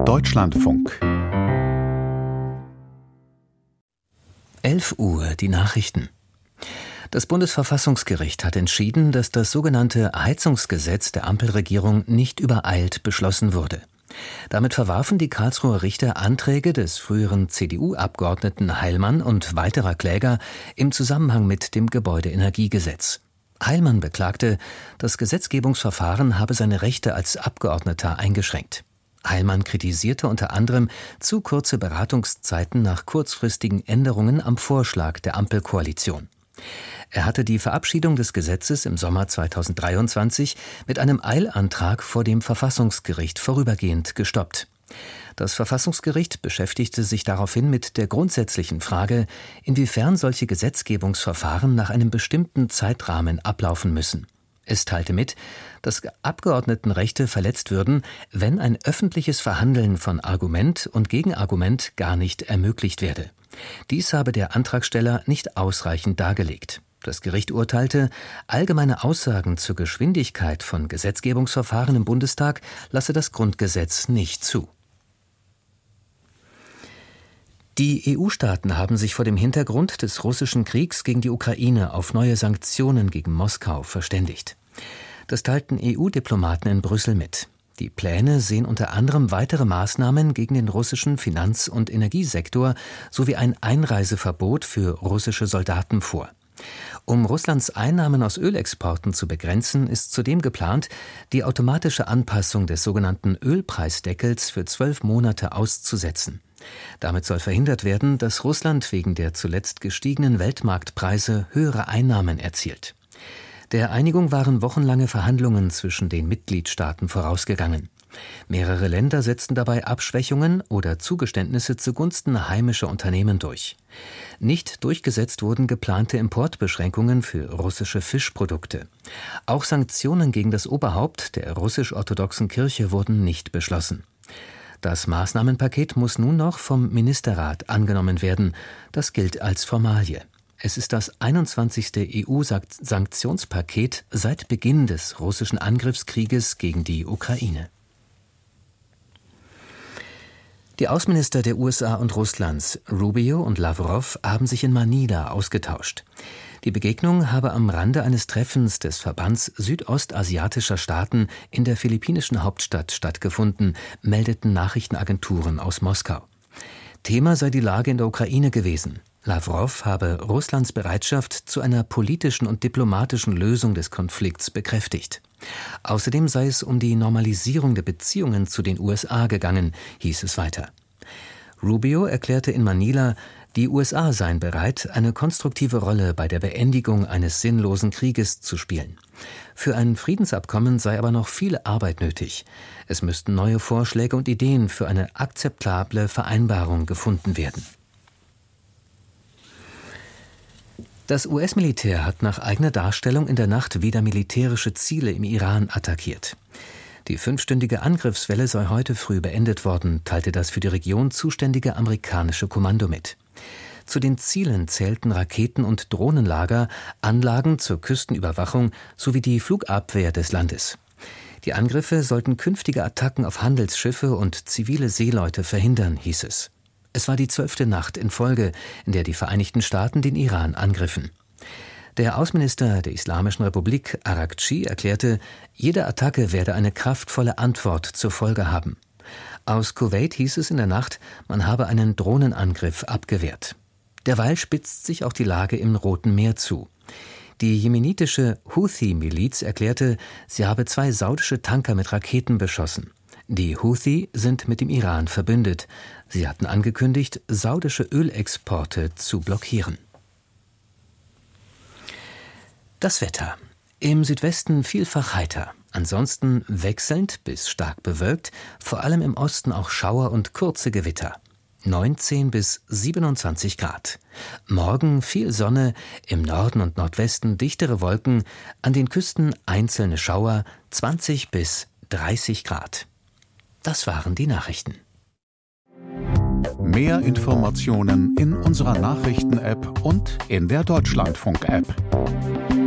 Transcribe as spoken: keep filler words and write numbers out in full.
Deutschlandfunk. elf Uhr, die Nachrichten. Das Bundesverfassungsgericht hat entschieden, dass das sogenannte Heizungsgesetz der Ampelregierung nicht übereilt beschlossen wurde. Damit verwarfen die Karlsruher Richter Anträge des früheren C D U-Abgeordneten Heilmann und weiterer Kläger im Zusammenhang mit dem Gebäudeenergiegesetz. Heilmann beklagte, das Gesetzgebungsverfahren habe seine Rechte als Abgeordneter eingeschränkt. Heilmann kritisierte unter anderem zu kurze Beratungszeiten nach kurzfristigen Änderungen am Vorschlag der Ampelkoalition. Er hatte die Verabschiedung des Gesetzes im Sommer zweitausenddreiundzwanzig mit einem Eilantrag vor dem Verfassungsgericht vorübergehend gestoppt. Das Verfassungsgericht beschäftigte sich daraufhin mit der grundsätzlichen Frage, inwiefern solche Gesetzgebungsverfahren nach einem bestimmten Zeitrahmen ablaufen müssen. Es teilte mit, dass Abgeordnetenrechte verletzt würden, wenn ein öffentliches Verhandeln von Argument und Gegenargument gar nicht ermöglicht werde. Dies habe der Antragsteller nicht ausreichend dargelegt. Das Gericht urteilte, allgemeine Aussagen zur Geschwindigkeit von Gesetzgebungsverfahren im Bundestag lasse das Grundgesetz nicht zu. Die E U-Staaten haben sich vor dem Hintergrund des russischen Kriegs gegen die Ukraine auf neue Sanktionen gegen Moskau verständigt. Das teilten E U-Diplomaten in Brüssel mit. Die Pläne sehen unter anderem weitere Maßnahmen gegen den russischen Finanz- und Energiesektor sowie ein Einreiseverbot für russische Soldaten vor. Um Russlands Einnahmen aus Ölexporten zu begrenzen, ist zudem geplant, die automatische Anpassung des sogenannten Ölpreisdeckels für zwölf Monate auszusetzen. Damit soll verhindert werden, dass Russland wegen der zuletzt gestiegenen Weltmarktpreise höhere Einnahmen erzielt. Der Einigung waren wochenlange Verhandlungen zwischen den Mitgliedstaaten vorausgegangen. Mehrere Länder setzten dabei Abschwächungen oder Zugeständnisse zugunsten heimischer Unternehmen durch. Nicht durchgesetzt wurden geplante Importbeschränkungen für russische Fischprodukte. Auch Sanktionen gegen das Oberhaupt der russisch-orthodoxen Kirche wurden nicht beschlossen. Das Maßnahmenpaket muss nun noch vom Ministerrat angenommen werden. Das gilt als Formalie. Es ist das einundzwanzigste E U-Sanktionspaket seit Beginn des russischen Angriffskrieges gegen die Ukraine. Die Außenminister der U S A und Russlands, Rubio und Lavrov, haben sich in Manila ausgetauscht. Die Begegnung habe am Rande eines Treffens des Verbands südostasiatischer Staaten in der philippinischen Hauptstadt stattgefunden, meldeten Nachrichtenagenturen aus Moskau. Thema sei die Lage in der Ukraine gewesen. Lavrov habe Russlands Bereitschaft zu einer politischen und diplomatischen Lösung des Konflikts bekräftigt. Außerdem sei es um die Normalisierung der Beziehungen zu den U S A gegangen, hieß es weiter. Rubio erklärte in Manila, die U S A seien bereit, eine konstruktive Rolle bei der Beendigung eines sinnlosen Krieges zu spielen. Für ein Friedensabkommen sei aber noch viel Arbeit nötig. Es müssten neue Vorschläge und Ideen für eine akzeptable Vereinbarung gefunden werden. Das U S-Militär hat nach eigener Darstellung in der Nacht wieder militärische Ziele im Iran attackiert. Die fünfstündige Angriffswelle sei heute früh beendet worden, teilte das für die Region zuständige amerikanische Kommando mit. Zu den Zielen zählten Raketen- und Drohnenlager, Anlagen zur Küstenüberwachung sowie die Flugabwehr des Landes. Die Angriffe sollten künftige Attacken auf Handelsschiffe und zivile Seeleute verhindern, hieß es. Es war die zwölfte Nacht in Folge, in der die Vereinigten Staaten den Iran angriffen. Der Außenminister der Islamischen Republik, Araghchi, erklärte, jede Attacke werde eine kraftvolle Antwort zur Folge haben. Aus Kuwait hieß es in der Nacht, man habe einen Drohnenangriff abgewehrt. Derweil spitzt sich auch die Lage im Roten Meer zu. Die jemenitische Houthi-Miliz erklärte, sie habe zwei saudische Tanker mit Raketen beschossen. Die Houthi sind mit dem Iran verbündet. Sie hatten angekündigt, saudische Ölexporte zu blockieren. Das Wetter. Im Südwesten vielfach heiter, ansonsten wechselnd bis stark bewölkt, vor allem im Osten auch Schauer und kurze Gewitter. neunzehn bis siebenundzwanzig Grad. Morgen viel Sonne, im Norden und Nordwesten dichtere Wolken, an den Küsten einzelne Schauer, zwanzig bis dreißig Grad. Das waren die Nachrichten. Mehr Informationen in unserer Nachrichten-App und in der Deutschlandfunk-App.